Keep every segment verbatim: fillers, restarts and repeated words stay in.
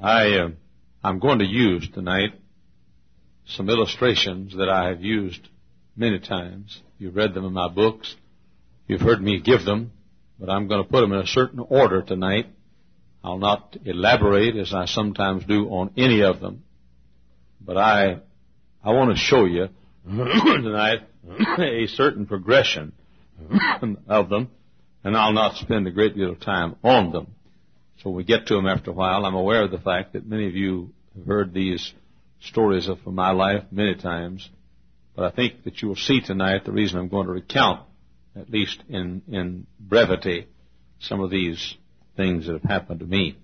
I, uh, I'm going to use tonight some illustrations that I have used many times. You've read them in my books. You've heard me give them, but I'm going to put them in a certain order tonight. I'll not elaborate as I sometimes do on any of them, but I, I want to show you tonight a certain progression of them, and I'll not spend a great deal of time on them. So when we get to them after a while, I'm aware of the fact that many of you have heard these stories of my life many times, but I think that you will see tonight the reason I'm going to recount, at least in, in brevity, some of these things that have happened to me.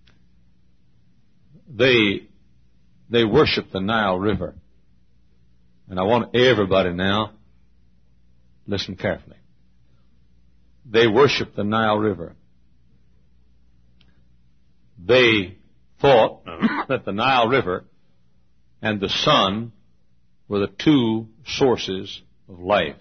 They, they worship the Nile River. And I want everybody now, listen carefully. They worship the Nile River. They thought that the Nile River and the sun were the two sources of life.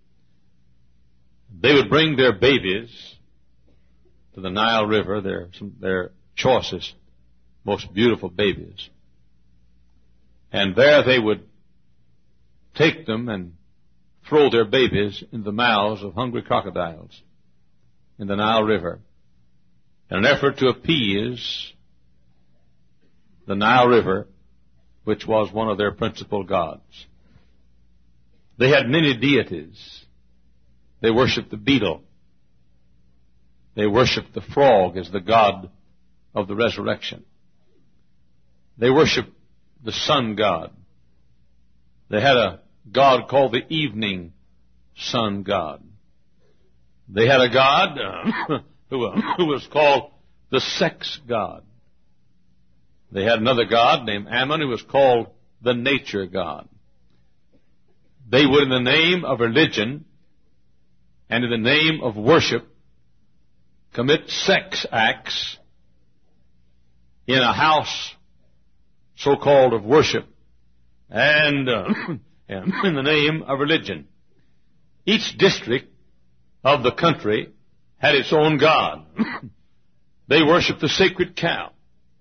They would bring their babies to the Nile River, their, some, their choicest, most beautiful babies. And there they would take them and throw their babies in the mouths of hungry crocodiles in the Nile River in an effort to appease the Nile River, which was one of their principal gods. They had many deities. They worshipped the beetle. They worshipped the frog as the god of the resurrection. They worshipped the sun god. They had a god called the evening sun god. They had a god uh, who, uh, who was called the sex god. They had another god named Ammon who was called the nature god. They would, in the name of religion and in the name of worship, commit sex acts in a house so-called of worship and, uh, and in the name of religion. Each district of the country had its own god. They worshiped the sacred cow.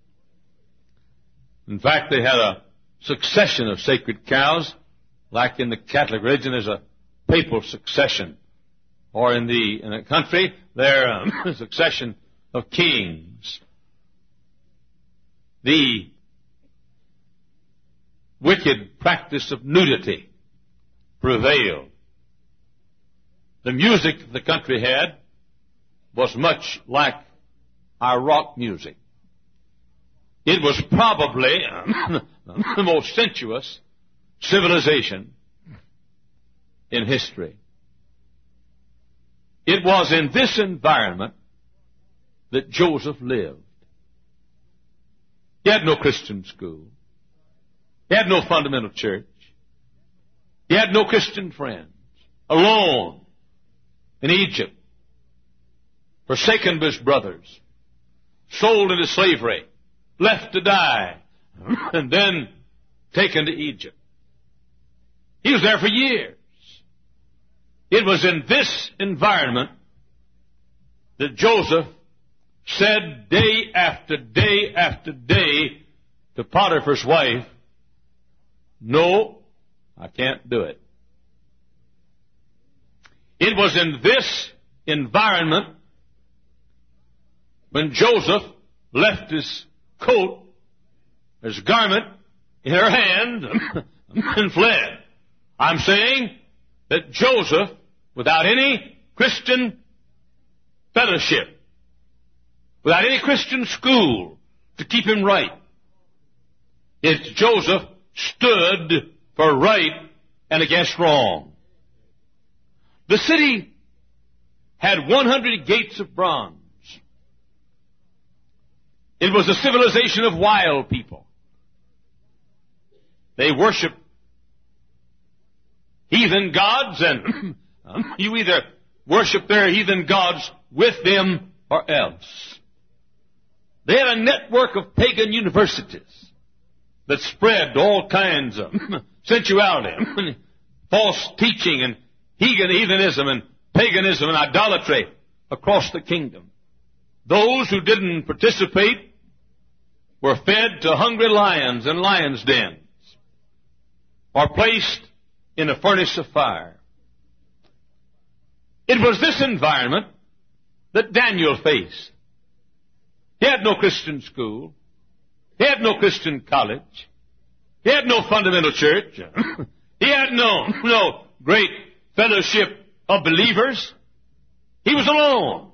In fact, they had a succession of sacred cows, like in the Catholic religion there's a papal succession, or in the in a country there's um, a succession of kings. The wicked practice of nudity prevailed. The music that the country had was much like our rock music. It was probably the most sensuous civilization in history. It was in this environment that Joseph lived. He had no Christian school. He had no fundamental church. He had no Christian friends. Alone in Egypt, forsaken by his brothers, sold into slavery, left to die, and then taken to Egypt. He was there for years. It was in this environment that Joseph said day after day after day to Potiphar's wife, "No, I can't do it." It was in this environment when Joseph left his coat, his garment, in her hand and fled. I'm saying that Joseph, without any Christian fellowship, without any Christian school to keep him right, it's Joseph stood for right and against wrong. The city had one hundred gates of bronze. It was a civilization of wild people. They worshiped heathen gods, and you either worship their heathen gods with them or else. They had a network of pagan universities that spread all kinds of sensuality, false teaching, and heathenism and paganism and idolatry across the kingdom. Those who didn't participate were fed to hungry lions in lions' dens, or placed in a furnace of fire. It was this environment that Daniel faced. He had no Christian school. He had no Christian college. He had no fundamental church. He had no, no great fellowship of believers. He was alone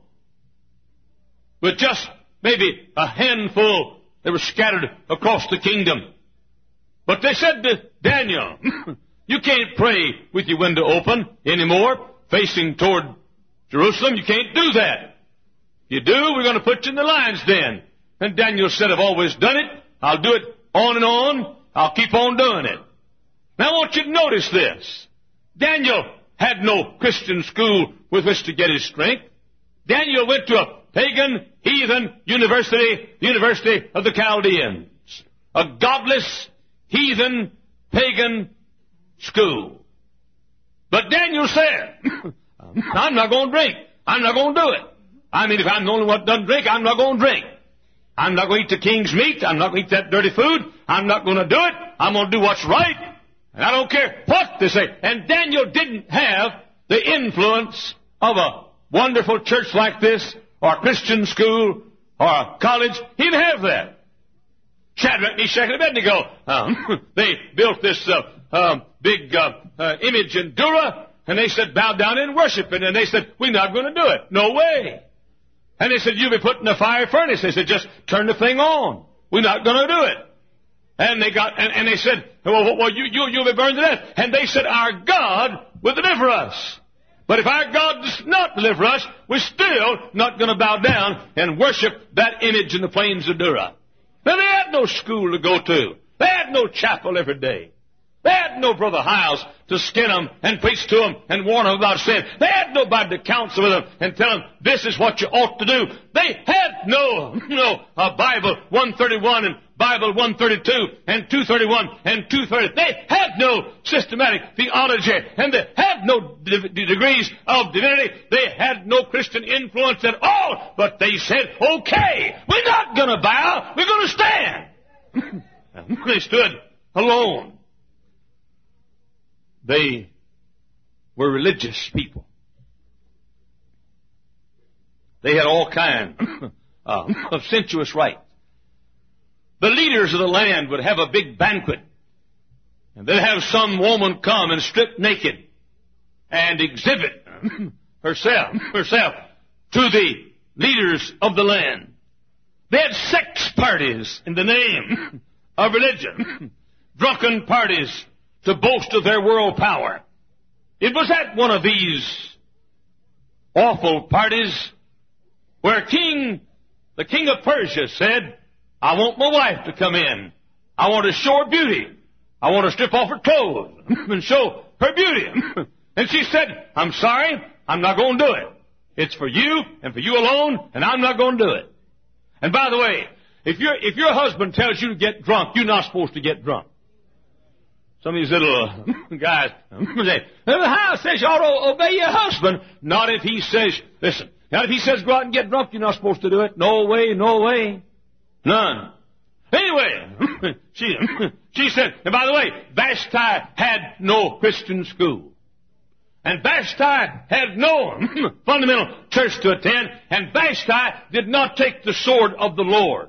with just maybe a handful that were scattered across the kingdom. But they said to Daniel, you can't pray with your window open anymore, facing toward Jerusalem. You can't do that. If you do, we're going to put you in the lion's den. And Daniel said, I've always done it. I'll do it on and on. I'll keep on doing it. Now I want you to notice this. Daniel had no Christian school with which to get his strength. Daniel went to a pagan, heathen university, the University of the Chaldeans. A godless, heathen, pagan school. But Daniel said, I'm not going to drink. I'm not going to do it. I mean, if I'm the only one that doesn't drink, I'm not going to drink. I'm not going to eat the king's meat. I'm not going to eat that dirty food. I'm not going to do it. I'm going to do what's right. And I don't care what they say. And Daniel didn't have the influence of a wonderful church like this, or a Christian school, or a college. He didn't have that. Shadrach, Meshach, and Abednego, um, they built this uh, um, big uh, uh, image in Dura, and they said, bow down and worship it. And they said, we're not going to do it. No way. And they said, you'll be put in a fire furnace. They said, just turn the thing on. We're not going to do it. And they got, and, and they said, well, well you, you, you'll be burned to death. And they said, our God will deliver us. But if our God does not deliver us, we're still not going to bow down and worship that image in the plains of Dura. Now, they had no school to go to. They had no chapel every day. They had no Brother Hiles to skin them and preach to them and warn them about sin. They had nobody to counsel with them and tell them, this is what you ought to do. They had no, no, uh, Bible one thirty-one and Bible one thirty-two and two thirty-one and two thirty. They had no systematic theology, and they had no de- degrees of divinity. They had no Christian influence at all. But they said, okay, we're not going to bow. We're going to stand. They stood alone. They were religious people. They had all kinds uh, of sensuous rites. The leaders of the land would have a big banquet, and they'd have some woman come and strip naked and exhibit herself, herself to the leaders of the land. They had sex parties in the name of religion, drunken parties to boast of their world power. It was at one of these awful parties where King, the king of Persia said, I want my wife to come in. I want to show her beauty. I want to strip off her clothes and show her beauty. And she said, I'm sorry, I'm not going to do it. It's for you and for you alone, and I'm not going to do it. And by the way, if your if your husband tells you to get drunk, you're not supposed to get drunk. Some of these little uh, guys say, the house says you ought to obey your husband. Not if he says, listen, not if he says go out and get drunk, you're not supposed to do it. No way, no way. None. Anyway, she, she said, and by the way, Vashti had no Christian school. And Vashti had no fundamental church to attend. And Vashti did not take the sword of the Lord.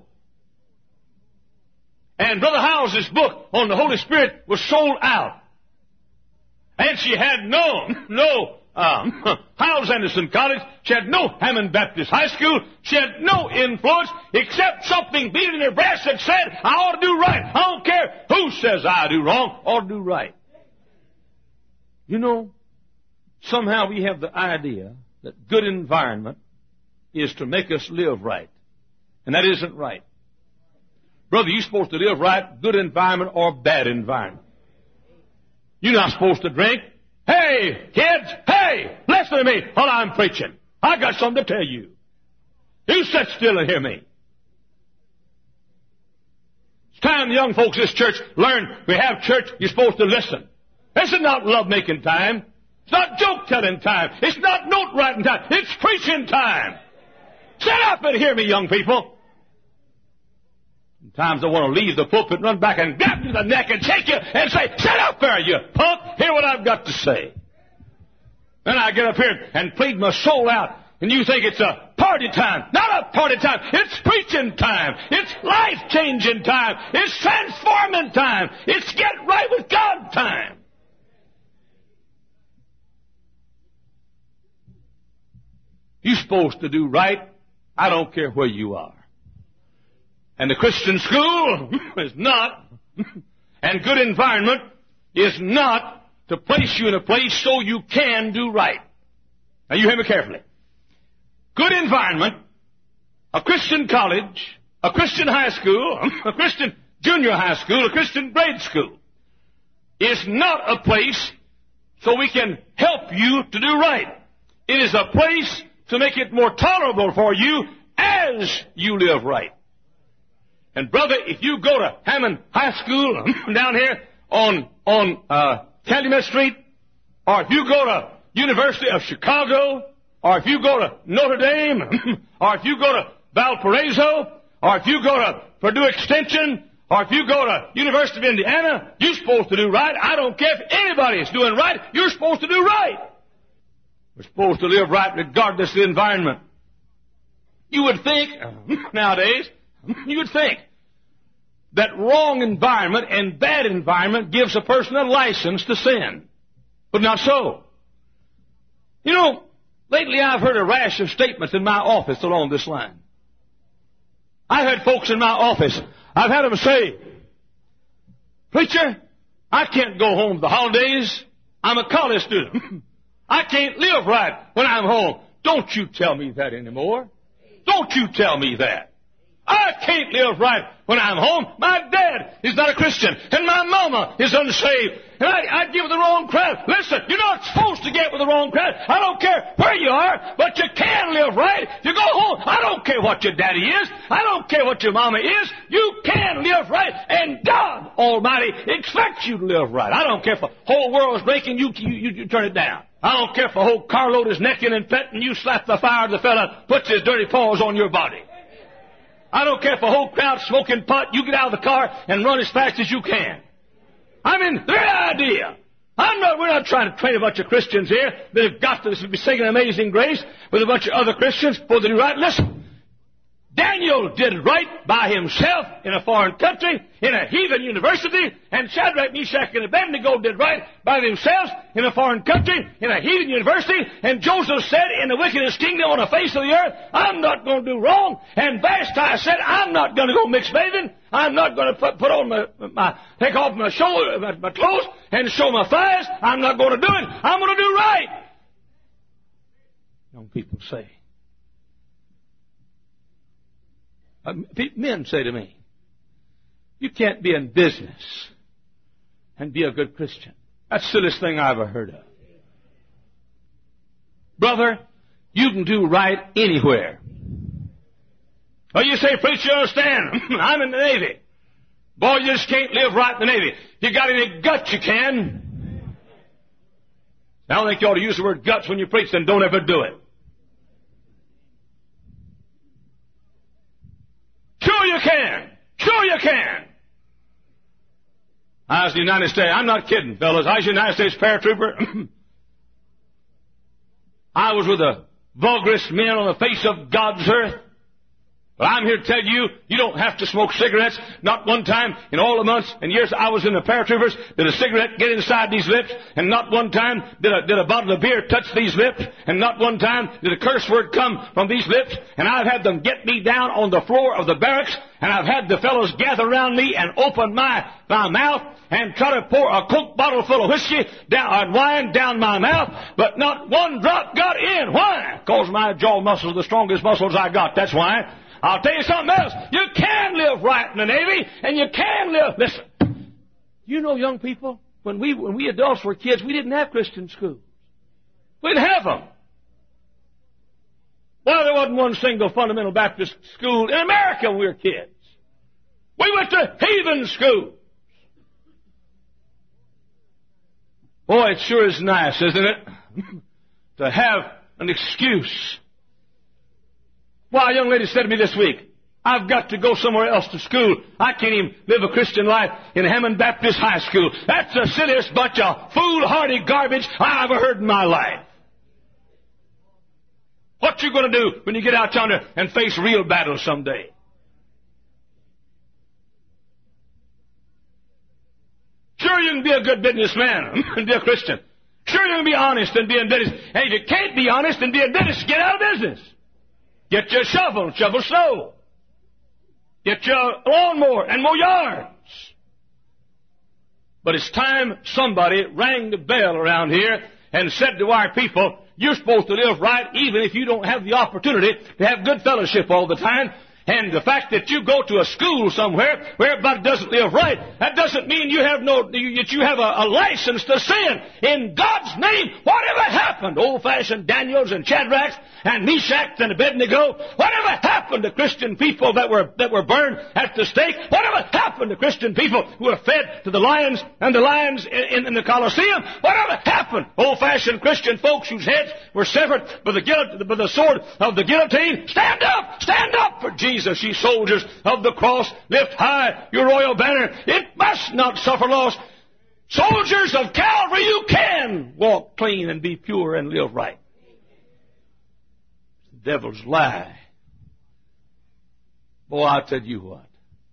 And Brother Howell's book on the Holy Spirit was sold out. And she had no, no, um, Howells Anderson College. She had no Hammond Baptist High School. She had no influence except something beating in her breast that said, I ought to do right. I don't care who says I do wrong, I ought to do right. You know, somehow we have the idea that good environment is to make us live right. And that isn't right. Brother, you're supposed to live right, good environment or bad environment. You're not supposed to drink. Hey, kids, hey, listen to me while I'm preaching. I got something to tell you. You sit still and hear me. It's time the young folks in this church learn we have church, you're supposed to listen. This is not love-making time. It's not joke-telling time. It's not note-writing time. It's preaching time. Sit up and hear me, young people. Sometimes I want to leave the pulpit, run back and grab you by the neck and shake you and say, shut up there, you punk. Hear what I've got to say. Then I get up here and plead my soul out, and you think it's a party time. Not a party time. It's preaching time. It's life-changing time. It's transforming time. It's get right with God time. You're supposed to do right. I don't care where you are. And the Christian school is not, and good environment is not to place you in a place so you can do right. Now you hear me carefully. Good environment, a Christian college, a Christian high school, a Christian junior high school, a Christian grade school, is not a place so we can help you to do right. It is a place to make it more tolerable for you as you live right. And brother, if you go to Hammond High School down here on on uh, Calumet Street, or if you go to University of Chicago, or if you go to Notre Dame, or if you go to Valparaiso, or if you go to Purdue Extension, or if you go to University of Indiana, you're supposed to do right. I don't care if anybody is doing right. You're supposed to do right. We're supposed to live right regardless of the environment. You would think, nowadays, you would think that wrong environment and bad environment gives a person a license to sin. But not so. You know, lately I've heard a rash of statements in my office along this line. I've had folks in my office, I've had them say, preacher, I can't go home for the holidays. I'm a college student. I can't live right when I'm home. Don't you tell me that anymore. Don't you tell me that. I can't live right when I'm home. My dad is not a Christian, and my mama is unsaved, and I, I get with the wrong crowd. Listen, you're not supposed to get with the wrong crowd. I don't care where you are, but you can live right. You go home. I don't care what your daddy is. I don't care what your mama is. You can live right, and God Almighty expects you to live right. I don't care if the whole world is drinking, you, you, you, you turn it down. I don't care if the whole carload is necking and petting, you slap the fire, the fella puts his dirty paws on your body. I don't care if the whole crowd's smoking pot, you get out of the car and run as fast as you can. I mean, the idea. I'm not, we're not trying to train a bunch of Christians here that have got to be singing Amazing Grace with a bunch of other Christians for the right. Listen, Daniel did right by himself in a foreign country, in a heathen university, and Shadrach, Meshach, and Abednego did right by themselves in a foreign country, in a heathen university, and Joseph said, in the wickedest kingdom on the face of the earth, I'm not going to do wrong, and Vashti said, I'm not going to go mixed bathing, I'm not going to put, put on my, my, take off my, show, my, my clothes and show my thighs, I'm not going to do it, I'm going to do right. Young people say, Uh, men say to me, you can't be in business and be a good Christian. That's the silliest thing I ever heard of. Brother, you can do right anywhere. Oh, you say, preacher, you understand? I'm in the Navy. Boy, you just can't live right in the Navy. You got any guts, you can. I don't think you ought to use the word guts when you preach, then don't ever do it. Sure you can. Sure you can. I was in the United States. I'm not kidding, fellas. I was a United States paratrooper. I was with the vulgarest men on the face of God's earth. But I'm here to tell you, you don't have to smoke cigarettes. Not one time in all the months and years I was in the paratroopers did a cigarette get inside these lips, and not one time did a, did a bottle of beer touch these lips, and not one time did a curse word come from these lips, and I've had them get me down on the floor of the barracks, and I've had the fellows gather around me and open my, my mouth and try to pour a Coke bottle full of whiskey down, and wine down my mouth, but not one drop got in. Why? Because my jaw muscles are the strongest muscles I got. That's why. I'll tell you something else. You can live right in the Navy, and you can live... Listen, you know, young people, when we when we adults were kids, we didn't have Christian schools. We didn't have them. Well, there wasn't one single fundamental Baptist school in America when we were kids. We went to heathen schools. Boy, it sure is nice, isn't it, to have an excuse. Well, a young lady said to me this week, I've got to go somewhere else to school. I can't even live a Christian life in Hammond Baptist High School. That's the silliest bunch of foolhardy garbage I ever heard in my life. What you going to do when you get out yonder and face real battle someday? Sure, you can be a good businessman and be a Christian. Sure, you can be honest and be in business. And if you can't be honest and be in business, get out of business. Get your shovel, shovel snow. Get your lawnmower and mow yards. But it's time somebody rang the bell around here and said to our people, you're supposed to live right even if you don't have the opportunity to have good fellowship all the time. And the fact that you go to a school somewhere where everybody doesn't live right, that doesn't mean you have no, that you have a, a license to sin. In God's name, whatever happened, old-fashioned Daniels and Shadrachs and Meshach and Abednego, whatever happened to Christian people that were, that were burned at the stake, whatever happened to Christian people who were fed to the lions and the lions in, in the Colosseum, whatever happened, old-fashioned Christian folks whose heads were severed by the, guillot- by the sword of the guillotine, stand up, stand up for Jesus. Jesus, ye soldiers of the cross, lift high your royal banner. It must not suffer loss. Soldiers of Calvary, you can walk clean and be pure and live right. The devil's lie. Boy, I'll tell you what.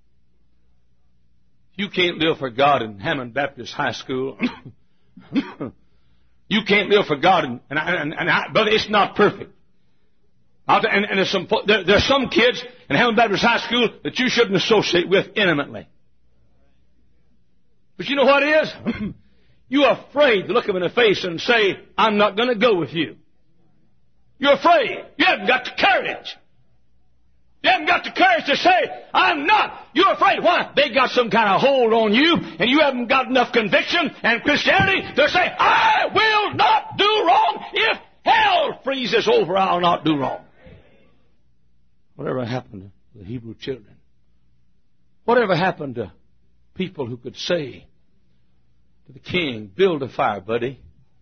You can't live for God in Hammond Baptist High School. You can't live for God, in, and, and, and I, but it's not perfect. And, and there's some, there, there are some kids in Hammond Baptist High School that you shouldn't associate with intimately. But you know what it is? You're afraid to look them in the face and say, I'm not going to go with you. You're afraid. You haven't got the courage. You haven't got the courage to say, I'm not. You're afraid. Why? They got some kind of hold on you, and you haven't got enough conviction and Christianity to say, I will not do wrong. If hell freezes over, I'll not do wrong. Whatever happened to the Hebrew children? Whatever happened to people who could say to the king, build a fire, buddy.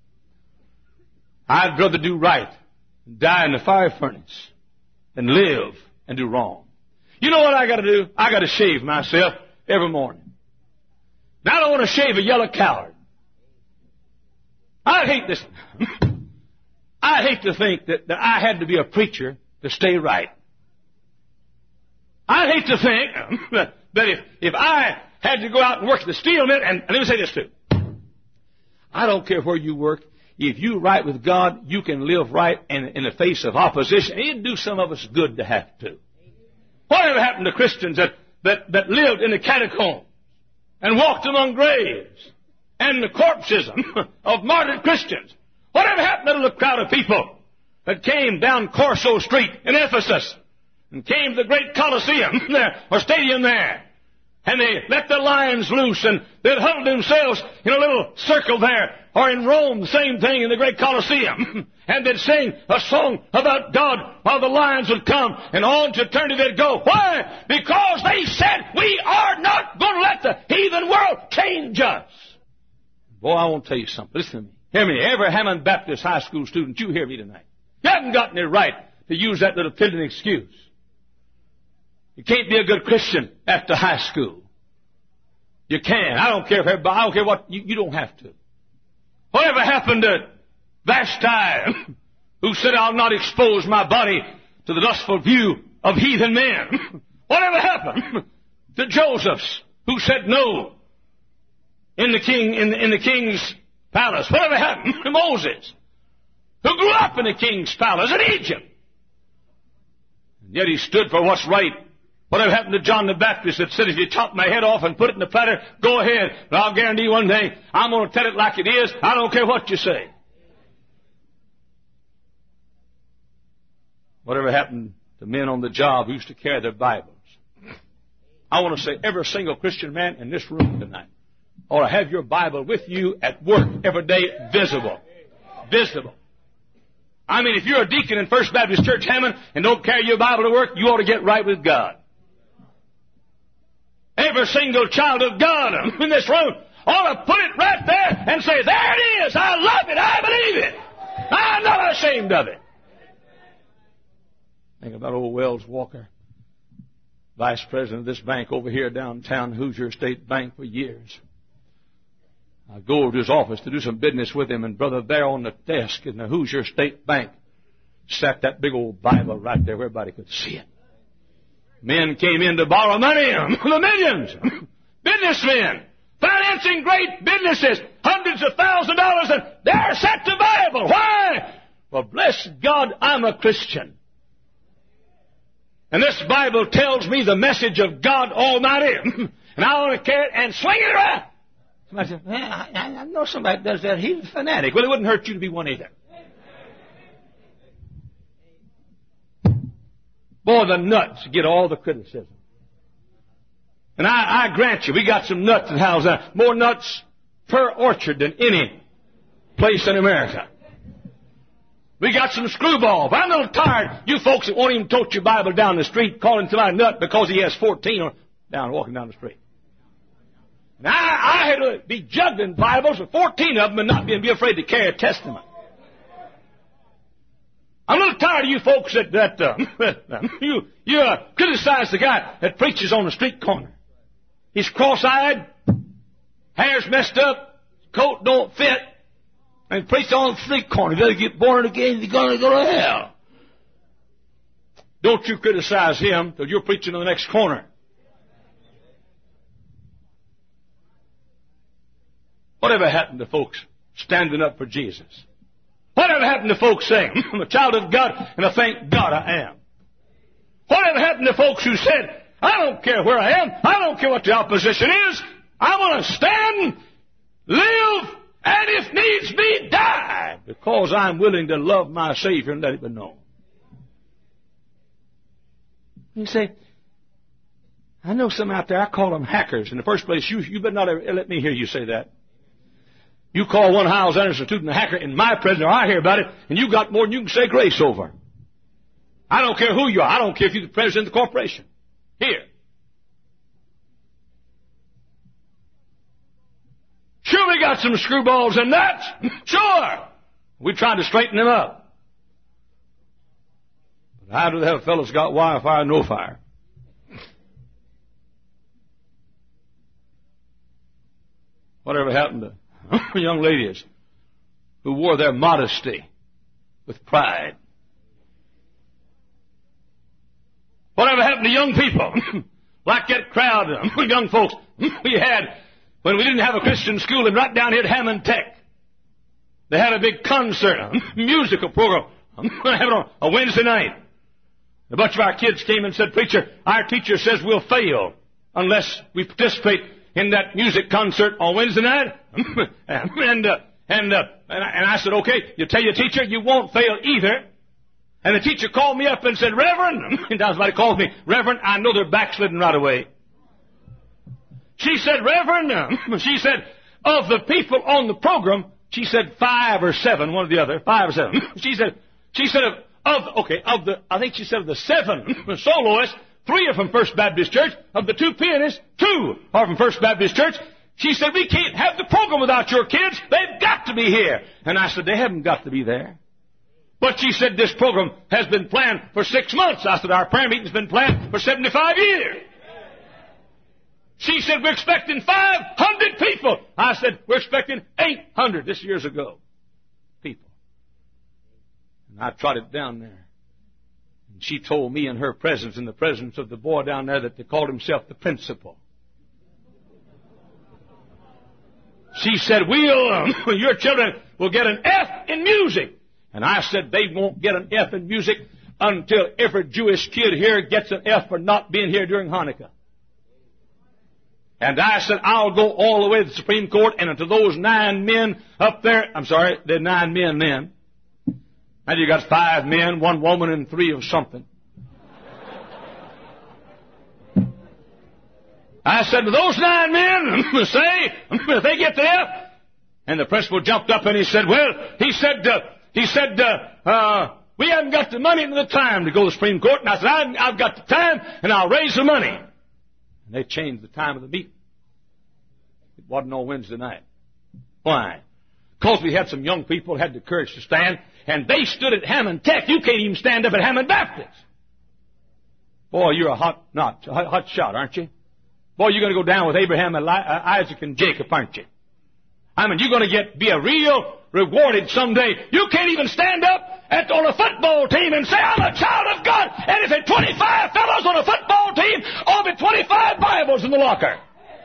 I'd rather do right and die in the fire furnace than live and do wrong. You know what I got to do? I got to shave myself every morning. Now I don't want to shave a yellow coward. I hate this. I hate to think that, that I had to be a preacher to stay right. I hate to think that, that if, if I had to go out and work at the steel mill, and, and let me say this too. I don't care where you work. If you're right with God, you can live right in, in the face of opposition. It'd do some of us good to have to. Whatever happened to Christians that, that, that lived in the catacombs and walked among graves and the corpses of martyred Christians? Whatever happened to the little crowd of people that came down Corso Street in Ephesus and came to the great Colosseum there, or stadium there, and they let the lions loose and they'd huddle themselves in a little circle there, or in Rome, the same thing in the great Colosseum, and they'd sing a song about God while the lions would come, and on to eternity they'd go. Why? Because they said, we are not going to let the heathen world change us. Boy, I want to tell you something. Listen to me. Hear me. Every Hammond Baptist High School student, you hear me tonight. You haven't gotten it right to use that little piddling excuse. You can't be a good Christian after high school. You can. I don't care if everybody, I don't care what, you, you don't have to. Whatever happened to Vashti, who said, I'll not expose my body to the lustful view of heathen men? Whatever happened to Joseph's, who said no in the king, in the, in the king's palace? Whatever happened to Moses, who grew up in the king's palace in Egypt? And yet he stood for what's right. Whatever happened to John the Baptist that said, if you chop my head off and put it in the platter, go ahead. But I'll guarantee you one thing, I'm going to tell it like it is. I don't care what you say. Whatever happened to men on the job who used to carry their Bibles? I want to say every single Christian man in this room tonight ought to have your Bible with you at work every day, visible. Visible. I mean, if you're a deacon in First Baptist Church Hammond and don't carry your Bible to work, you ought to get right with God. Every single child of God in this room ought to put it right there and say, there it is. I love it. I believe it. I'm not ashamed of it. Think about old Wells Walker. vice president of this bank over here downtown, Hoosier State Bank, for years. I go over to his office to do some business with him, and brother, there on the desk in the Hoosier State Bank sat that big old Bible right there where everybody could see it. Men came in to borrow money, the millions. Businessmen, financing great businesses, hundreds of thousands of dollars, and there sat the Bible. Why? Well, bless God, I'm a Christian. And this Bible tells me the message of God Almighty. And I want to carry it and swing it around. Somebody said, well, I, I know somebody that does that. He's a fanatic. Well, it wouldn't hurt you to be one either. Boy, the nuts get all the criticism. And I, I grant you, we got some nuts in house now. More nuts per orchard than any place in America. We got some screwballs. I'm a little tired. You folks that won't even tote your Bible down the street calling somebody a nut because he has fourteen or down walking down the street. And I, I had to be juggling Bibles with fourteen of them and not being be afraid to carry a Testament. I'm a little tired of you folks that, that uh, you, you uh, criticize the guy that preaches on the street corner. He's cross-eyed, hair's messed up, coat don't fit, and preaches on the street corner. You gotta get born again, you're gonna go to hell. Don't you criticize him till you're preaching on the next corner. Whatever happened to folks standing up for Jesus? Whatever happened to folks saying, I'm a child of God, and I thank God I am? Whatever happened to folks who said, I don't care where I am, I don't care what the opposition is, I want to stand, live, and if needs be, die, because I'm willing to love my Savior and let it be known. You say, I know some out there, I call them hackers. In the first place, you, you better not ever let me hear you say that. You call one Hyles Anderson student a hacker in my presence, or I hear about it, and you got more than you can say grace over. I don't care who you are. I don't care if you're the president of the corporation. Here. Sure, we got some screwballs and nuts. Sure. We tried to straighten them up. But how do the hell fellows got wire, fire, no fire? Whatever happened to young ladies who wore their modesty with pride? Whatever happened to young people like that crowd of young folks we had when we didn't have a Christian school and right down here at Hammond Tech? They had a big concert, a musical program. I'm going to have it on a Wednesday night. A bunch of our kids came and said, Preacher, our teacher says we'll fail unless we participate in that music concert on Wednesday night. and, uh, and, uh, and, I, and I said, okay, you tell your teacher you won't fail either. And the teacher called me up and said, Reverend, and somebody called me, Reverend, I know they're backslidden right away. She said, Reverend, uh, she said, of the people on the program, she said five or seven, one or the other, five or seven. She said, she said of, of okay, of the, I think she said of the seven soloists, three are from First Baptist Church. Of the two pianists, two are from First Baptist Church. She said, we can't have the program without your kids. They've got to be here. And I said, they haven't got to be there. But she said, this program has been planned for six months. I said, our prayer meeting's been planned for seventy-five years. She said, we're expecting five hundred people. I said, we're expecting eight hundred. This years ago. People. And I trotted down there. And she told me in her presence, in the presence of the boy down there, that they called himself the principal. She said, we'll, um, your children will get an F in music. And I said, they won't get an F in music until every Jewish kid here gets an F for not being here during Hanukkah. And I said, I'll go all the way to the Supreme Court and unto those nine men up there, I'm sorry, there are nine men then. And you got five men, one woman, and three of something. I said, to those nine men, say, if they get the F, and the principal jumped up and he said, well, he said, uh, he said, uh, uh, we haven't got the money and the time to go to the Supreme Court. And I said, I've, I've got the time, and I'll raise the money. And they changed the time of the meeting. It wasn't on Wednesday night. Why? Because we had some young people who had the courage to stand, and they stood at Hammond Tech. You can't even stand up at Hammond Baptist. Boy, you're a hot, not, a hot shot, aren't you? Boy, you're going to go down with Abraham, and Isaac, and Jacob, aren't you? I mean, you're going to get be a real rewarded someday. You can't even stand up at, on a football team and say, I'm a child of God. And if there are twenty-five fellows on a football team, I'll be twenty-five Bibles in the locker.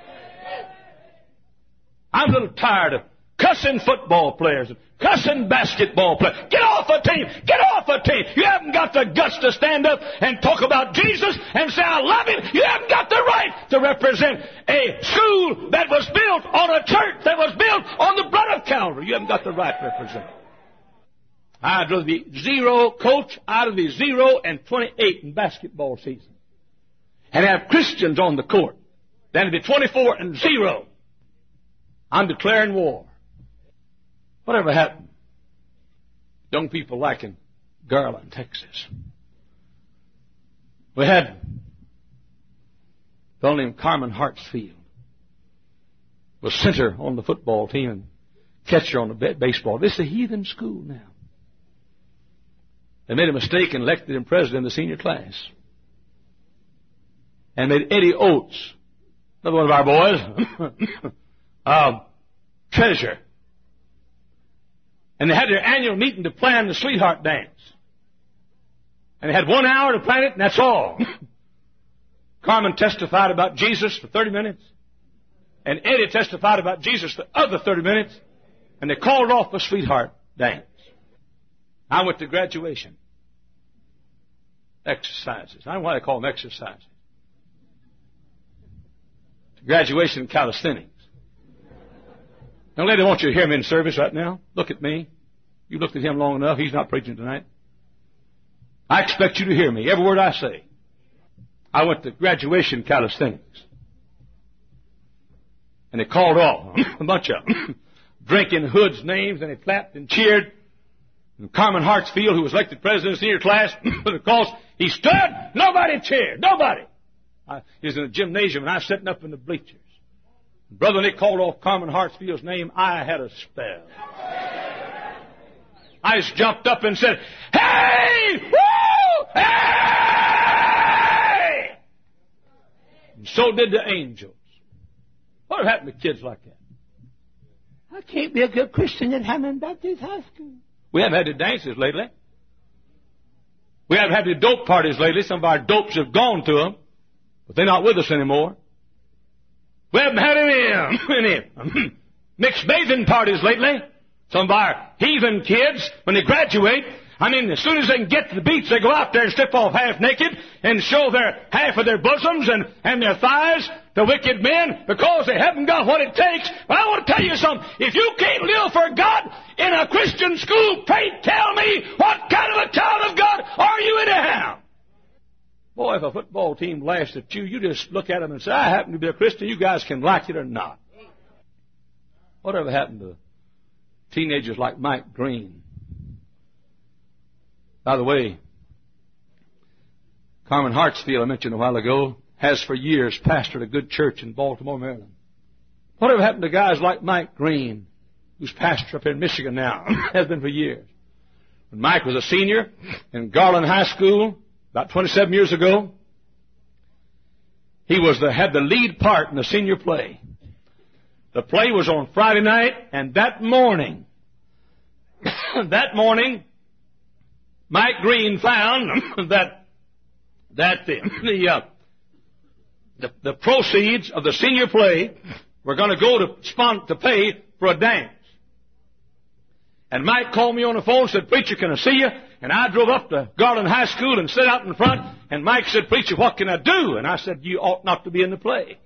I'm a little tired of cussing football players and cussing basketball players. Get off a team! Get off a team! You haven't got the guts to stand up and talk about Jesus and say, I love Him. You haven't got the right to represent a school that was built on a church that was built on the blood of Calvary. You haven't got the right to represent it. I'd rather be zero, coach, out of the zero and twenty-eight in basketball season and have Christians on the court than to be twenty-four and zero. I'm declaring war. Whatever happened? Young people like in Garland, Texas. We had a fellow named Carmen Hartsfield. Was center on the football team and catcher on the baseball. This is a heathen school now. They made a mistake and elected him president of the senior class. And made Eddie Oates, another one of our boys, uh, treasurer. And they had their annual meeting to plan the sweetheart dance. And they had one hour to plan it, and that's all. Carmen testified about Jesus for thirty minutes. And Eddie testified about Jesus the other thirty minutes. And they called off the sweetheart dance. I went to graduation. Exercises. I don't know why they call them exercises. To graduation calisthenics. Now, lady, I want you to hear me in service right now. Look at me. You looked at him long enough. He's not preaching tonight. I expect you to hear me, every word I say. I went to graduation calisthenics. And they called off a bunch of them, drinking Hood's names, and they clapped and cheered. And Carmen Hartsfield, who was elected president of the senior class, because he stood, nobody cheered. Nobody. I, he was in the gymnasium, and I was sitting up in the bleachers. Brother Nick called off Carmen Hartsfield's name. I had a spell. I just jumped up and said, hey! Woo! Hey! And so did the angels. What happened to kids like that? I can't be a good Christian at Hammond Baptist High School. We haven't had the dances lately. We haven't had the dope parties lately. Some of our dopes have gone to them, but they're not with us anymore. We haven't had any, any mixed bathing parties lately. Some of our heathen kids, when they graduate, I mean, as soon as they can get to the beach, they go out there and strip off half naked and show their half of their bosoms and, and their thighs to wicked men because they haven't got what it takes. But I want to tell you something. If you can't live for God in a Christian school, pray tell me, what kind of a child of God are you anyhow? Boy, if a football team laughs at you, you just look at them and say, I happen to be a Christian. You guys can like it or not. Whatever happened to teenagers like Mike Green? By the way, Carmen Hartsfield, I mentioned a while ago, has for years pastored a good church in Baltimore, Maryland. Whatever happened to guys like Mike Green, who's pastor up here in Michigan now, has been for years. When Mike was a senior in Garland High School, about twenty-seven years ago, he was the, had the lead part in the senior play. The play was on Friday night, and that morning, that morning, Mike Green found that that the the, uh, the the proceeds of the senior play were going to go to spon- to pay for a dance. And Mike called me on the phone and said, Preacher, can I see you? And I drove up to Garland High School and sat out in front. And Mike said, Preacher, what can I do? And I said, you ought not to be in the play.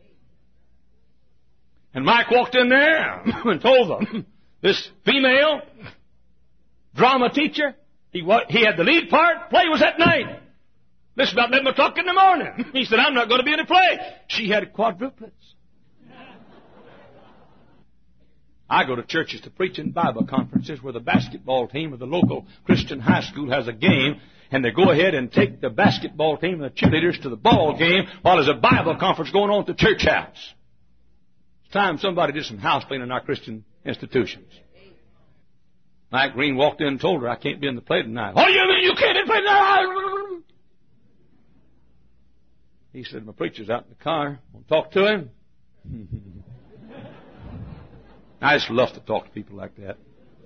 And Mike walked in there and told them, this female drama teacher, he, he had the lead part, play was at night. This is about eleven o'clock in the morning. He said, I'm not going to be in the play. She had quadruplets. I go to churches to preach in Bible conferences where the basketball team of the local Christian high school has a game, and they go ahead and take the basketball team and the cheerleaders to the ball game while there's a Bible conference going on at the church house. It's time somebody did some house cleaning in our Christian institutions. Mike Green walked in and told her, I can't be in the play tonight. What do you mean you can't be in the play tonight? He said, my preacher's out in the car. Want to talk to him? I just love to talk to people like that.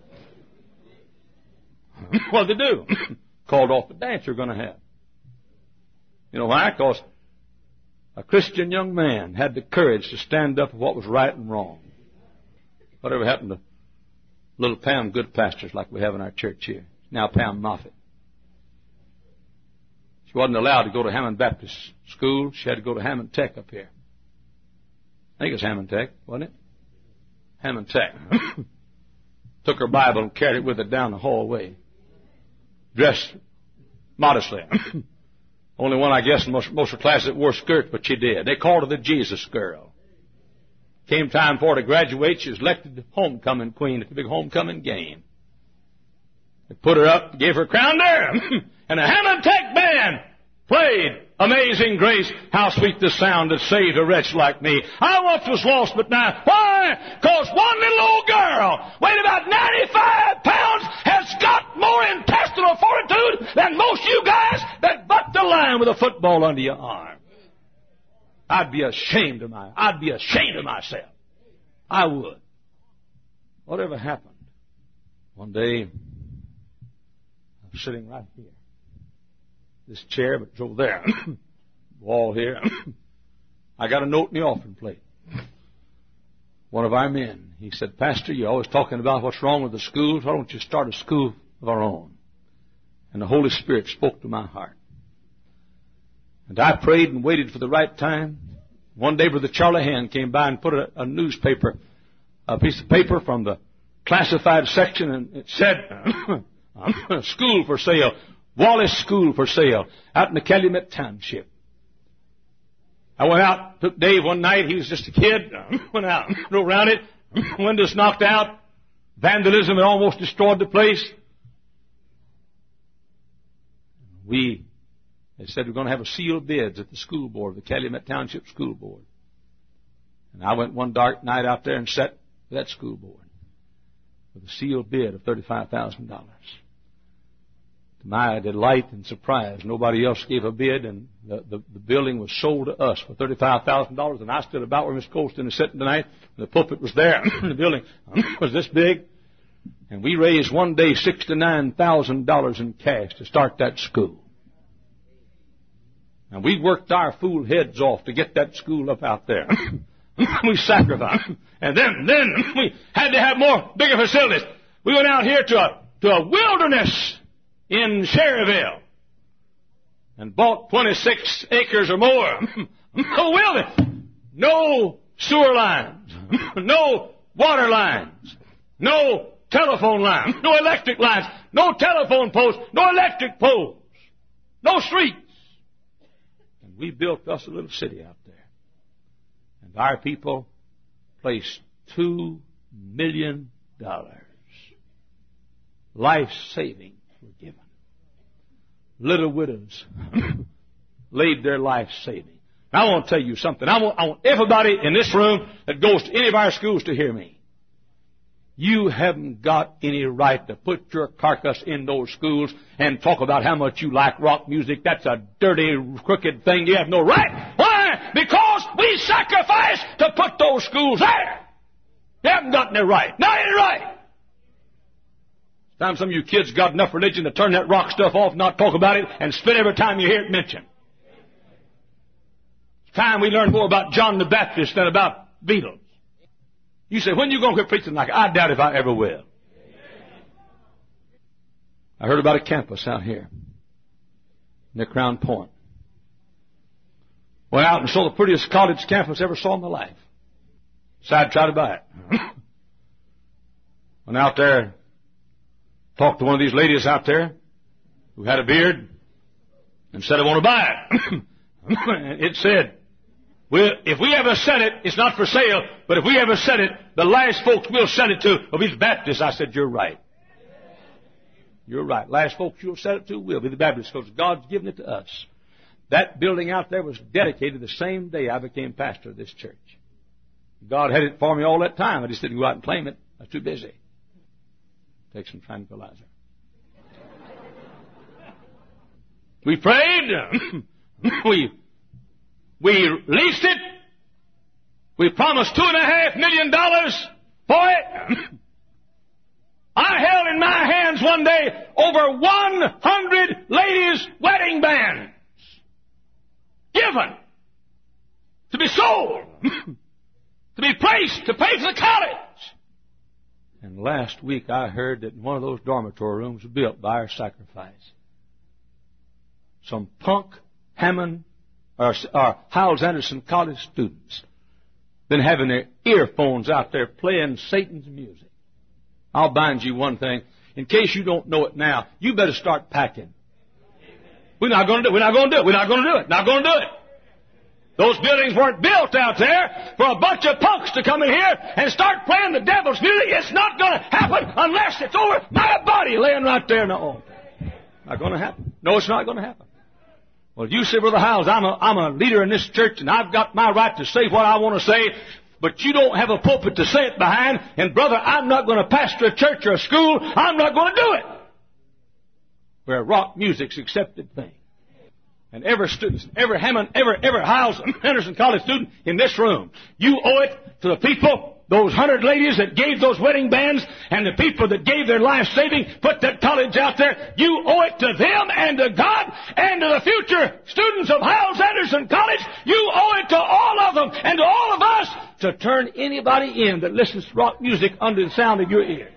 What did they do? Called off the dance you're going to have. You know why? Because a Christian young man had the courage to stand up for what was right and wrong. Whatever happened to little Pam Goodpastors like we have in our church here? Now Pam Moffitt. She wasn't allowed to go to Hammond Baptist School. She had to go to Hammond Tech up here. I think it was Hammond Tech, wasn't it? Hammond Tech. Took her Bible and carried it with her down the hallway. Dressed modestly. Only one, I guess, in most, most of the classes that wore skirts, but she did. They called her the Jesus girl. Came time for her to graduate. She was elected homecoming queen at the big homecoming game. They put her up, gave her a crown there, and a Hammond Tech band played Amazing Grace, how sweet the sound that saved a wretch like me. I once was lost, but now, why? Because one little old girl, weighing about ninety-five pounds, has got more intestinal fortitude than most of you guys that butt the line with a football under your arm. I'd be ashamed of my, I'd be ashamed of myself. I would. Whatever happened? One day, I was sitting right here. This chair, but it's over there. Wall here. I got a note in the offering plate. One of our men, he said, Pastor, you're always talking about what's wrong with the schools. Why don't you start a school of our own? And the Holy Spirit spoke to my heart. And I prayed and waited for the right time. One day, Brother Charlie Hand came by and put a, a newspaper, a piece of paper from the classified section, and it said, school for sale. Wallace School for sale out in the Calumet Township. I went out, took Dave one night. He was just a kid. Went out, drove around it. Windows knocked out. Vandalism had almost destroyed the place. We, they said we're going to have a sealed bids at the school board, the Calumet Township School Board. And I went one dark night out there and sat with that school board with a sealed bid of thirty-five thousand dollars. To my delight and surprise, nobody else gave a bid, and the, the, the building was sold to us for thirty-five thousand dollars, and I stood about where Miss Colston is sitting tonight, and the pulpit was there, and the building was this big, and we raised one day sixty-nine thousand dollars in cash to start that school. And we worked our fool heads off to get that school up out there. We sacrificed. And then, then we had to have more, bigger facilities. We went out here to a, to a wilderness in Sherryville and bought twenty-six acres or more. No wilderness. No sewer lines. No water lines. No telephone lines. No electric lines. No telephone poles. No electric poles. No streets. And we built us a little city out there. And our people placed two million dollars. Life-saving were given. Little widows laid their life saving. Now I want to tell you something. I want, I want everybody in this room that goes to any of our schools to hear me. You haven't got any right to put your carcass in those schools and talk about how much you like rock music. That's a dirty, crooked thing. You have no right. Why? Because we sacrificed to put those schools there. You haven't got any right. Not any right. It's time some of you kids got enough religion to turn that rock stuff off and not talk about it and spit every time you hear it mentioned. It's time we learn more about John the Baptist than about Beatles. You say, when are you going to quit preaching like I doubt if I ever will. I heard about a campus out here near Crown Point. Went out and saw the prettiest college campus I ever saw in my life. Decided to try to buy it. Went out there, talked to one of these ladies out there who had a beard and said, I want to buy it. It said, well, if we ever sell it, it's not for sale, but if we ever sell it, the last folks we'll sell it to will be the Baptists. I said, you're right. You're right. Last folks you'll sell it to will be the Baptists because God's given it to us. That building out there was dedicated the same day I became pastor of this church. God had it for me all that time. I just didn't go out and claim it. I was too busy. Take some tranquilizer. We prayed. we We leased it. We promised two and a half million dollars for it. I held in my hands one day over one hundred ladies' wedding bands given to be sold, to be placed, to pay for the college. And last week I heard that one of those dormitory rooms was built by our sacrifice. Some punk Hammond or, or Howells Anderson College students been having their earphones out there playing Satan's music. I'll bind you one thing. In case you don't know it now, you better start packing. We're not going to do it. We're not going to do it. We're not going to do it. Not going to do it. Those buildings weren't built out there for a bunch of punks to come in here and start playing the devil's music. It's not going to happen unless it's over my body laying right there in the altar. Not going to happen. No, it's not going to happen. Well, you say, Brother Howells, I'm a, I'm a leader in this church and I've got my right to say what I want to say, but you don't have a pulpit to say it behind, and brother, I'm not going to pastor a church or a school. I'm not going to do it. Where rock music's accepted thing. And every student, every Hammond, every, every Howells Anderson College student in this room, you owe it to the people, those hundred ladies that gave those wedding bands, and the people that gave their life saving, put that college out there. You owe it to them and to God and to the future students of Howells Anderson College. You owe it to all of them and to all of us to turn anybody in that listens to rock music under the sound of your ears.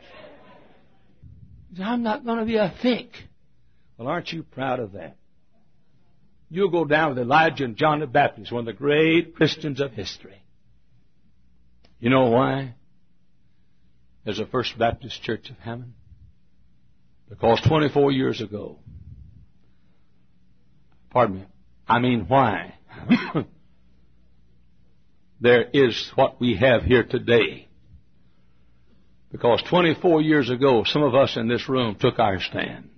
I'm not going to be a think. Well, aren't you proud of that? You'll go down with Elijah and John the Baptist, one of the great Christians of history. You know why? There's a First Baptist Church of Hammond. Because twenty-four years ago, pardon me, I mean why? There is what we have here today. Because twenty-four years ago, some of us in this room took our stand.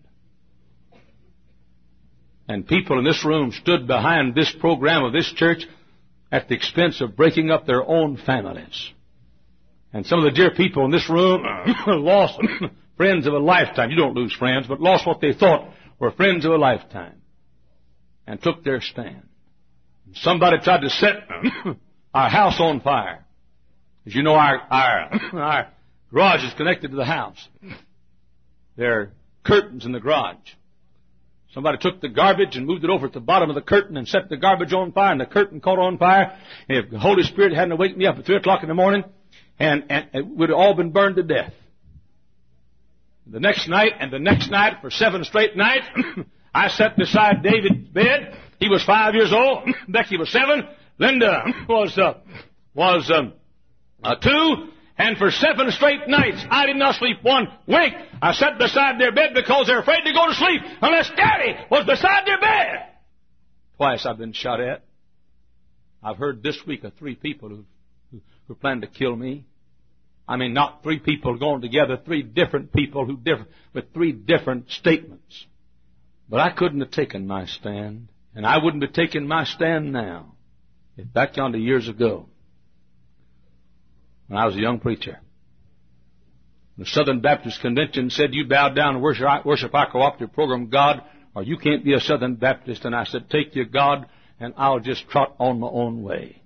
And people in this room stood behind this program of this church at the expense of breaking up their own families. And some of the dear people in this room lost friends of a lifetime. You don't lose friends, but lost what they thought were friends of a lifetime. And took their stand. Somebody tried to set our house on fire. As you know, our, our, our garage is connected to the house. There are curtains in the garage. Somebody took the garbage and moved it over at the bottom of the curtain and set the garbage on fire, and the curtain caught on fire. And if the Holy Spirit hadn't waked me up at three o'clock in the morning, and, and it would have all been burned to death. The next night and the next night for seven straight nights, I sat beside David's bed. He was five years old. Becky was seven. Linda was uh, was um, uh, two. And for seven straight nights, I did not sleep one wink. I sat beside their bed because they're afraid to go to sleep unless Daddy was beside their bed. Twice I've been shot at. I've heard this week of three people who, who, who plan to kill me. I mean, not three people going together, three different people who differ, with three different statements. But I couldn't have taken my stand, and I wouldn't have taken my stand now if back yonder years ago, when I was a young preacher, the Southern Baptist Convention said, you bow down and worship, worship our cooperative program God, or you can't be a Southern Baptist. And I said, take your God, and I'll just trot on my own way.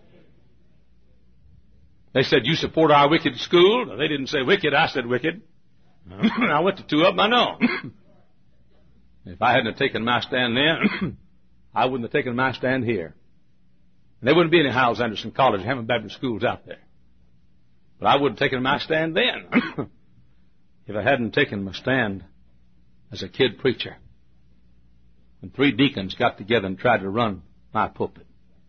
They said, you support our wicked school. They didn't say wicked, I said wicked. I went to two of them, I know. If I hadn't taken my stand then, I wouldn't have taken my stand here. And there wouldn't be any Howells Anderson College, Hammond Baptist schools out there. But I wouldn't have taken my stand then if I hadn't taken my stand as a kid preacher. When three deacons got together and tried to run my pulpit.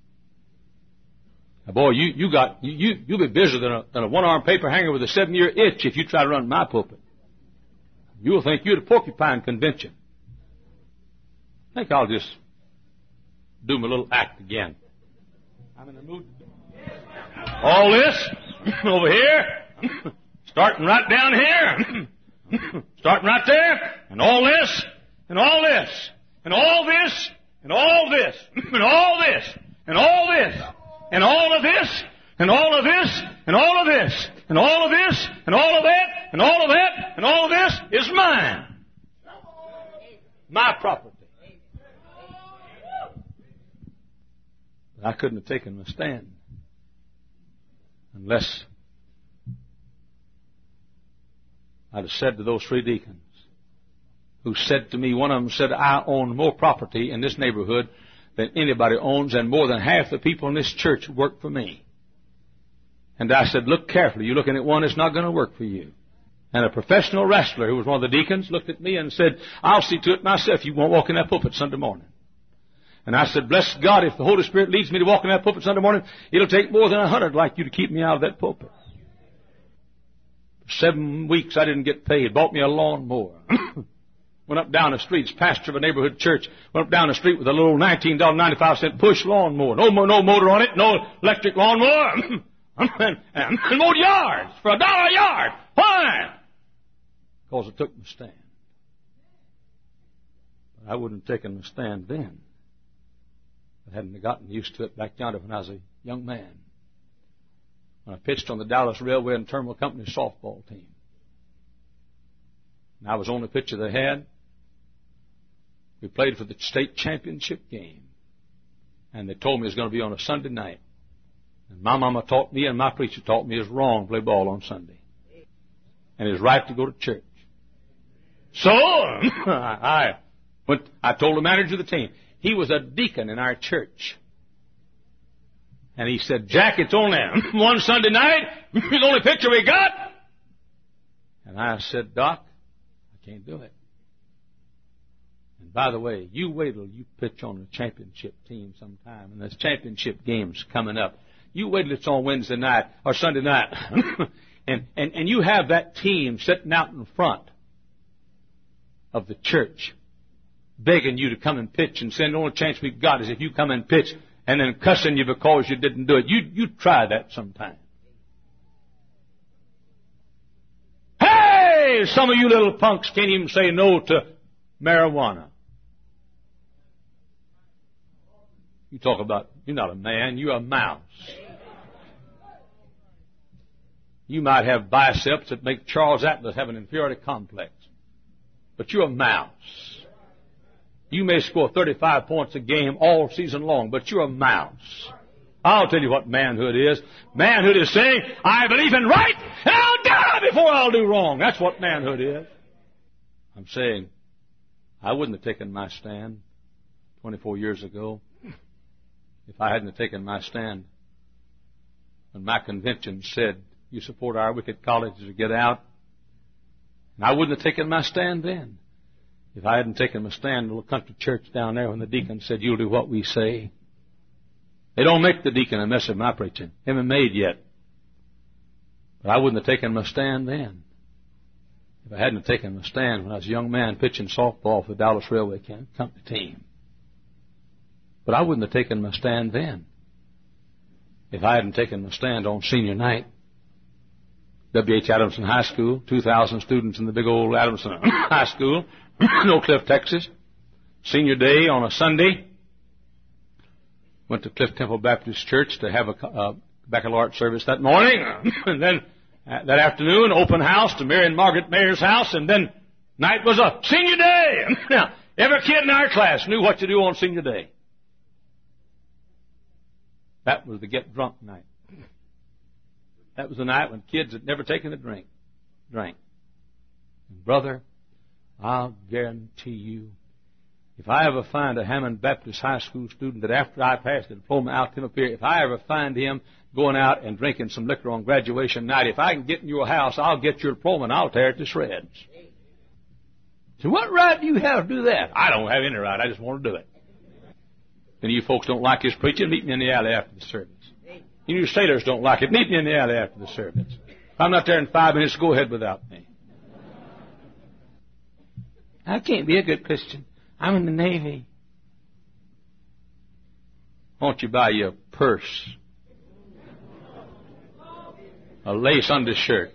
Now, boy, you, you got, you, you, you'll be busier than a, than a one-armed paper hanger with a seven-year itch if you try to run my pulpit. You'll think you're the porcupine convention. I think I'll just do my little act again. I'm in the mood. All this over here, starting right down here, starting right there, and all this, and all this, and all this, and all this, and all this, and all this, and all of this, and all of this, and all of this, and all of this, and all of that, and all of that, and all of this is mine. My property. But I couldn't have taken my stand unless I'd have said to those three deacons, who said to me, one of them said, I own more property in this neighborhood than anybody owns, and more than half the people in this church work for me. And I said, look carefully. You're looking at one that's not going to work for you. And a professional wrestler who was one of the deacons looked at me and said, I'll see to it myself you won't walk in that pulpit Sunday morning. And I said, bless God, if the Holy Spirit leads me to walk in that pulpit Sunday morning, it'll take more than a hundred like you to keep me out of that pulpit. For seven weeks I didn't get paid. Bought me a lawnmower. Went up down the street, pastor of a neighborhood church, went up down the street with a little nineteen dollars and ninety-five cents push lawnmower. No, no motor on it, no electric lawnmower. and, and, and mowed yards for a dollar a yard. Why? Because I took my stand. But I wouldn't have taken my stand then. I hadn't gotten used to it back yonder when I was a young man, when I pitched on the Dallas Railway and Terminal Company softball team. And I was the only pitcher they had. We played for the state championship game. And they told me it was going to be on a Sunday night. And my mama taught me and my preacher taught me it's wrong to play ball on Sunday. And it's right to go to church. So, I went, I told the manager of the team. He was a deacon in our church. And he said, Jack, it's only one Sunday night. It's the only picture we got. And I said, Doc, I can't do it. And by the way, you wait till you pitch on a championship team sometime, and there's championship games coming up. You wait till it's on Wednesday night or Sunday night. and, and, and you have that team sitting out in front of the church begging you to come and pitch and saying the only chance we've got is if you come and pitch, and then cussing you because you didn't do it. You, you try that sometime. Hey, some of you little punks can't even say no to marijuana. You talk about, you're not a man, you're a mouse. You might have biceps that make Charles Atlas have an inferiority complex, but you're a mouse. You may score thirty-five points a game all season long, but you're a mouse. I'll tell you what manhood is. Manhood is saying, I believe in right, and I'll die before I'll do wrong. That's what manhood is. I'm saying, I wouldn't have taken my stand twenty-four years ago if I hadn't have taken my stand when my convention said, you support our wicked colleges to get out. And I wouldn't have taken my stand then if I hadn't taken my stand in a little country church down there when the deacon said, you'll do what we say. They don't make the deacon a mess of my preaching. Haven't made yet. But I wouldn't have taken my stand then if I hadn't taken my stand when I was a young man pitching softball for the Dallas Railway Company team. But I wouldn't have taken my stand then if I hadn't taken my stand on senior night. W H Adamson High School, two thousand students in the big old Adamson High School, in Oak Cliff, Texas. Senior day on a Sunday. Went to Cliff Temple Baptist Church to have a uh, baccalaureate service that morning. And then uh, that afternoon, open house to Mary and Margaret Mayer's house. And then night was a senior day. Now, every kid in our class knew what to do on senior day. That was the get drunk night. That was the night when kids had never taken a drink, drank. And brother, I'll guarantee you, if I ever find a Hammond Baptist High School student that after I pass the diploma out to him here, if I ever find him going out and drinking some liquor on graduation night, if I can get in your house, I'll get your diploma and I'll tear it to shreds. So what right do you have to do that? I don't have any right. I just want to do it. And you folks don't like his preaching, meet me in the alley after the service. You sailors don't like it, meet me in the alley after the service. If I'm not there in five minutes, go ahead without me. I can't be a good Christian. I'm in the Navy. Won't you buy you a purse? A lace undershirt.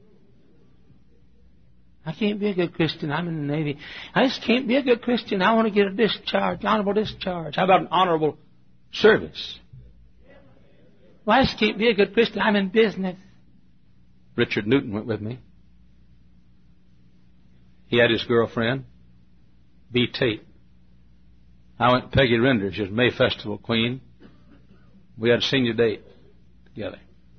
I can't be a good Christian. I'm in the Navy. I just can't be a good Christian. I want to get a discharge, honorable discharge. How about an honorable service? Well, I just can't be a good Christian. I'm in business. Richard Newton went with me. He had his girlfriend, B. Tate. I went to Peggy Renders, his May Festival queen. We had a senior date together.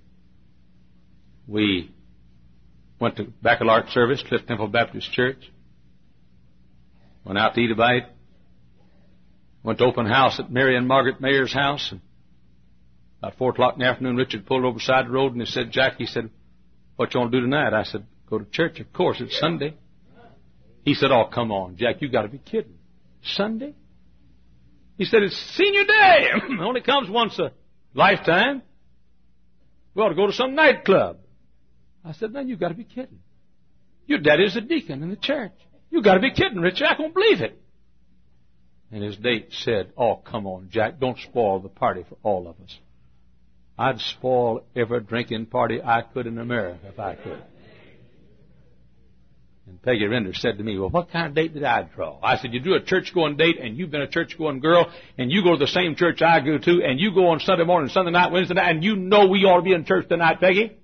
We went to baccalaureate service, Cliff Temple Baptist Church. Went out to eat a bite. Went to open house at Mary and Margaret Mayer's house. And about four o'clock in the afternoon, Richard pulled over beside the road and he said, Jack, he said, what you want to do tonight? I said, go to church. Of course, it's Sunday. He said, oh, come on, Jack, you got to be kidding. Sunday? He said, it's senior day. It only comes once a lifetime. We ought to go to some nightclub. I said, man, you got to be kidding. Your daddy's a deacon in the church. You got to be kidding, Richard. I can't believe it. And his date said, oh, come on, Jack, don't spoil the party for all of us. I'd spoil every drinking party I could in America if I could. And Peggy Render said to me, well, what kind of date did I draw? I said, you do a church-going date, and you've been a church-going girl, and you go to the same church I go to, and you go on Sunday morning, Sunday night, Wednesday night, and you know we ought to be in church tonight, Peggy.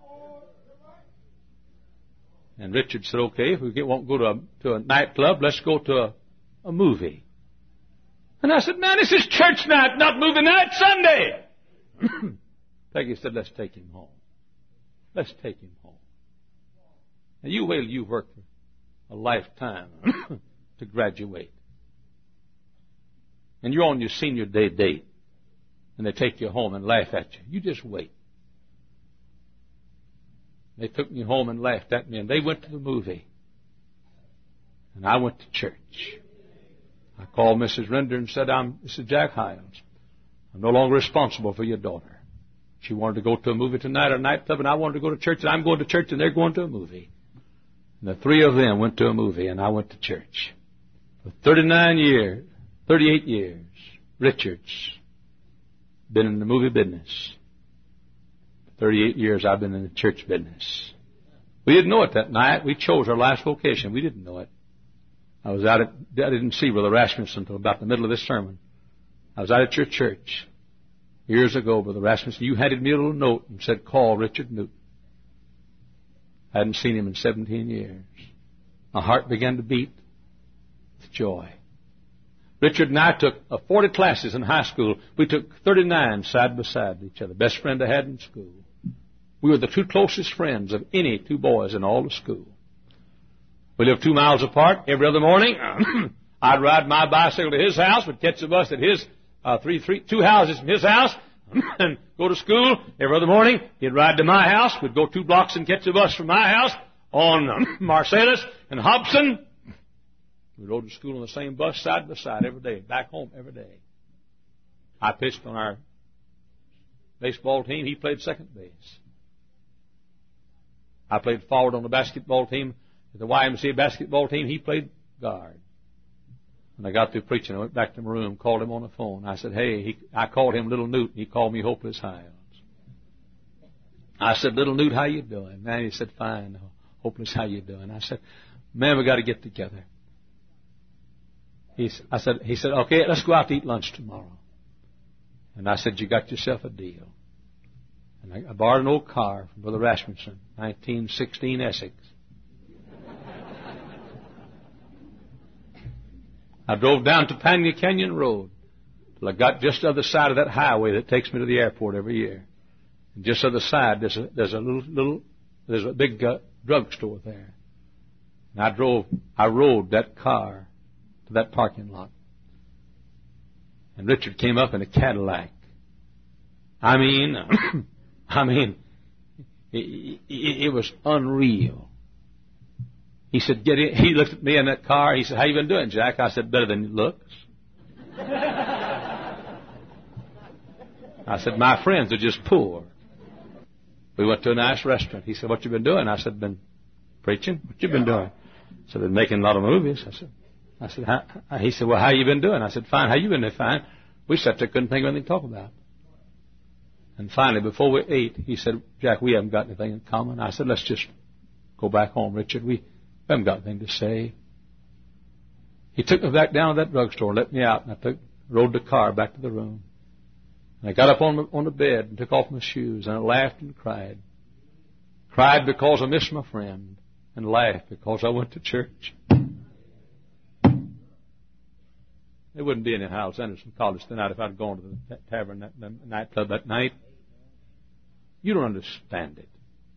And Richard said, okay, if we get, won't go to a, to a nightclub, let's go to a, a movie. And I said, man, this is church night, not movie night, Sunday. Peggy said, let's take him home. Let's take him home. Now, you wait till you work for a lifetime to graduate. And you're on your senior day date, and they take you home and laugh at you. You just wait. They took me home and laughed at me, and they went to the movie. And I went to church. I called Missus Render and said, I'm Missus Jack Hiles. I'm no longer responsible for your daughter. She wanted to go to a movie tonight or a nightclub, and I wanted to go to church, and I'm going to church, and they're going to a movie. And the three of them went to a movie, and I went to church. For thirty-nine years, thirty-eight years, Richard's been in the movie business. For thirty-eight years, I've been in the church business. We didn't know it that night. We chose our last vocation. We didn't know it. I was out at, I didn't see Brother Rasmussen until about the middle of this sermon. I was out at your church years ago, Brother Rasmussen. You handed me a little note and said, call Richard Newton. I hadn't seen him in seventeen years. My heart began to beat with joy. Richard and I took uh, forty classes in high school. We took thirty-nine side by side each other. Best friend I had in school. We were the two closest friends of any two boys in all the school. We lived two miles apart. Every other morning, I'd ride my bicycle to his house, would catch the bus at his uh, three, three, two houses from his house, and go to school. Every other morning, he'd ride to my house. We'd go two blocks and catch the bus from my house on um, Marcellus and Hobson. We rode to school on the same bus side by side every day, back home every day. I pitched on our baseball team. He played second base. I played forward on the basketball team. The Y M C A basketball team, he played guard. When I got through preaching, I went back to my room, called him on the phone. I said, hey, he, I called him Little Newt, and he called me Hopeless Hiles. I said, Little Newt, how you doing? Man, he said, fine. Hopeless, how you doing? I said, man, we got to get together. He, I said, he said, okay, let's go out to eat lunch tomorrow. And I said, you got yourself a deal. And I, I borrowed an old car from Brother Rasmussen, nineteen sixteen Essex. I drove down Topanga Canyon Road till I got just the other side of that highway that takes me to the airport every year. And just on the side, there's a, there's a little, little, there's a big uh, drugstore there. And I drove, I rode that car to that parking lot. And Richard came up in a Cadillac. I mean, I mean, it, it, it was unreal. He said, get in. He looked at me in that car. He said, how you been doing, Jack? I said, better than it looks. I said, my friends are just poor. We went to a nice restaurant. He said, what you been doing? I said, been preaching. What you been doing? He said, been making a lot of movies. I said, I said, how? He said, well, how you been doing? I said, fine. How you been doing? Fine. We sat there, couldn't think of anything to talk about. And finally, before we ate, he said, Jack, we haven't got anything in common. I said, let's just go back home, Richard. We I haven't got anything to say. He took me back down to that drugstore, let me out, and I took, rode the car back to the room. And I got up on the, on the bed and took off my shoes, and I laughed and cried. Cried because I missed my friend, and laughed because I went to church. There wouldn't be any Howell Anderson College tonight if I'd gone to the tavern, that, the nightclub that night. You don't understand it.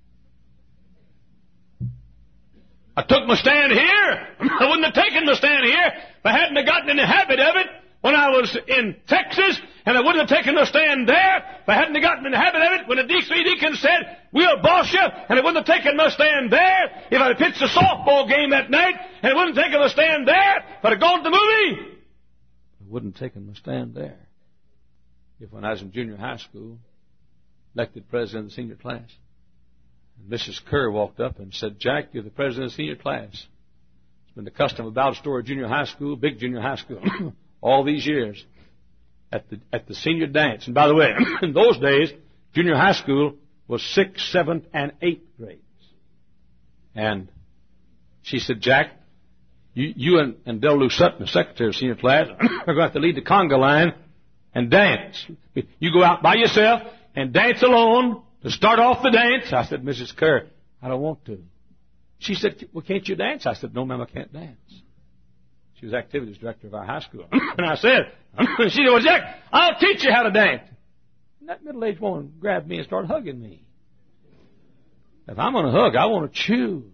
I took my stand here. I wouldn't have taken my stand here if I hadn't have gotten in the habit of it when I was in Texas, and I wouldn't have taken my stand there if I hadn't have gotten in the habit of it when the D C deacon said, we'll boss you, and I wouldn't have taken my stand there if I'd have pitched a softball game that night, and I wouldn't have taken my stand there if I'd have gone to the movie. I wouldn't have taken my stand there if when I was in junior high school, elected president of the senior class, and Missus Kerr walked up and said, Jack, you're the president of the senior class. It's been the custom of Ballard Story Junior High School, big junior high school, all these years, at the at the senior dance. And by the way, in those days, junior high school was sixth, seventh, and eighth grades. And she said, Jack, you, you and, and Del Lou Sutton, the secretary of the senior class, are going to have to lead the conga line and dance. You go out by yourself and dance alone to start off the dance. I said, Missus Kerr, I don't want to. She said, well, can't you dance? I said, no, ma'am, I can't dance. She was activities director of our high school. And I said, she said, well, Jack, I'll teach you how to dance. And that middle-aged woman grabbed me and started hugging me. If I'm going to hug, I want to choose.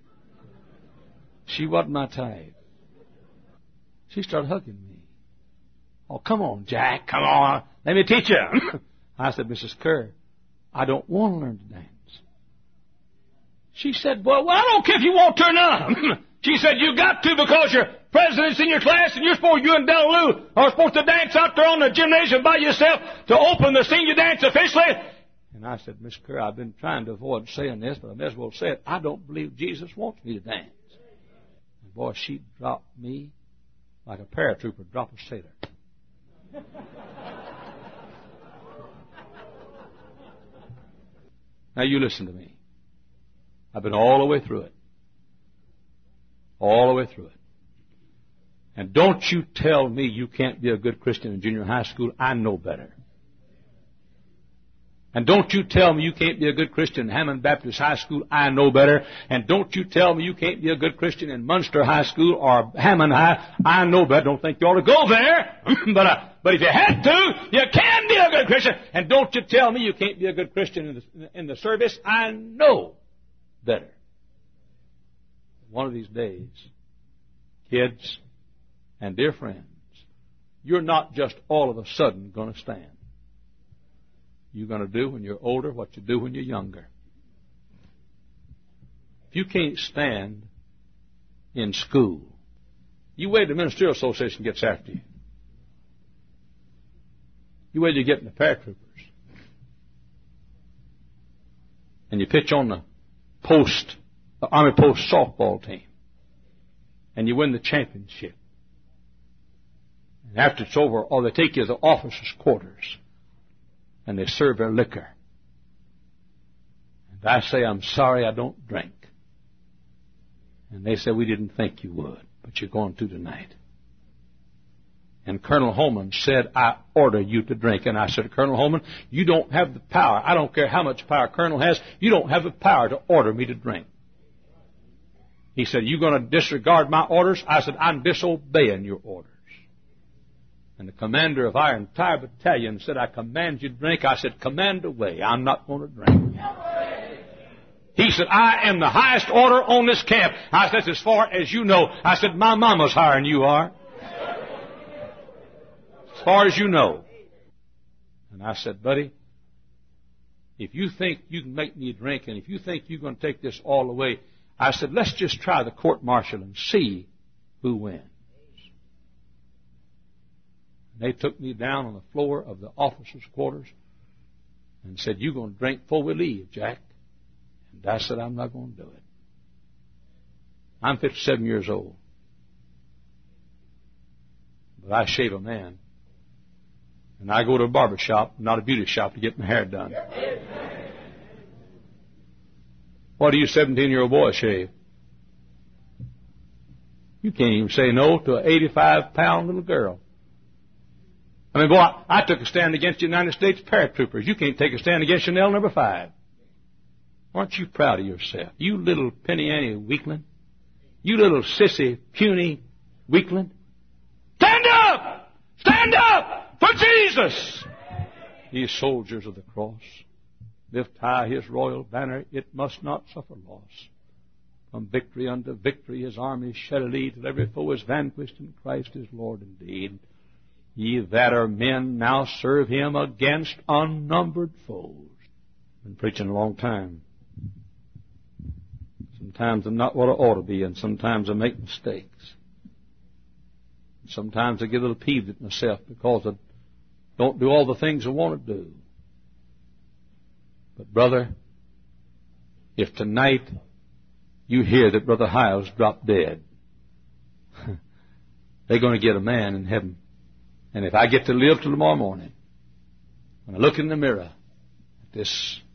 She wasn't my type. She started hugging me. Oh, come on, Jack, come on. Let me teach you. I said, Missus Kerr, I don't want to learn to dance. She said, well, well I don't care if you want to or not. She said, you got to because you're president's in your class and you're supposed, you and Del Lou are supposed to dance out there on the gymnasium by yourself to open the senior dance officially. And I said, Miss Kerr, I've been trying to avoid saying this, but I may as well say it. I don't believe Jesus wants me to dance. And boy, she dropped me like a paratrooper drop a sailor. Now you listen to me. I've been all the way through it. All the way through it. And don't you tell me you can't be a good Christian in junior high school. I know better. And don't you tell me you can't be a good Christian in Hammond Baptist High School. I know better. And don't you tell me you can't be a good Christian in Munster High School or Hammond High. I know better. Don't think you ought to go there. but uh, but if you had to, you can be a good Christian. And don't you tell me you can't be a good Christian in the, in the service. I know better. One of these days, kids and dear friends, you're not just all of a sudden going to stand. You're going to do when you're older what you do when you're younger. If you can't stand in school, you wait till the Ministerial Association gets after you. You wait till you get in the paratroopers. And you pitch on the post, the Army Post softball team. And you win the championship. And after it's over, all they take you to the officers' quarters. And they serve their liquor. And I say, I'm sorry I don't drink. And they say, we didn't think you would, but you're going to tonight. And Colonel Holman said, I order you to drink. And I said, Colonel Holman, you don't have the power. I don't care how much power Colonel has. You don't have the power to order me to drink. He said, you going to disregard my orders? I said, I'm disobeying your orders. And the commander of our entire battalion said, I command you to drink. I said, command away. I'm not going to drink. He said, I am the highest order on this camp. I said, as far as you know. I said, my mama's higher than you are. As far as you know. And I said, buddy, if you think you can make me drink, and if you think you're going to take this all away, I said, let's just try the court-martial and see who wins. And they took me down on the floor of the officers' quarters and said, you're going to drink before we leave, Jack. And I said, I'm not going to do it. I'm fifty-seven years old. But I shave a man. And I go to a barber shop, not a beauty shop, to get my hair done. What do you seventeen-year-old boys shave? You can't even say no to an eighty-five pound little girl. I mean, boy, I took a stand against the United States paratroopers. You can't take a stand against Chanel number five. Aren't you proud of yourself? You little penny ante weakling. You little sissy, puny weakling. Stand up! Stand up for Jesus. Ye soldiers of the cross, lift high His royal banner. It must not suffer loss. From victory unto victory His armies shall lead, till every foe is vanquished, and Christ is Lord indeed. Ye that are men now serve Him against unnumbered foes. Been preaching a long time. Sometimes I'm not what I ought to be, and sometimes I make mistakes. Sometimes I get a little peeved at myself because I don't do all the things I want to do. But brother, if tonight you hear that Brother Hiles dropped dead, they're going to get a man in heaven. And if I get to live till tomorrow morning, when I look in the mirror at this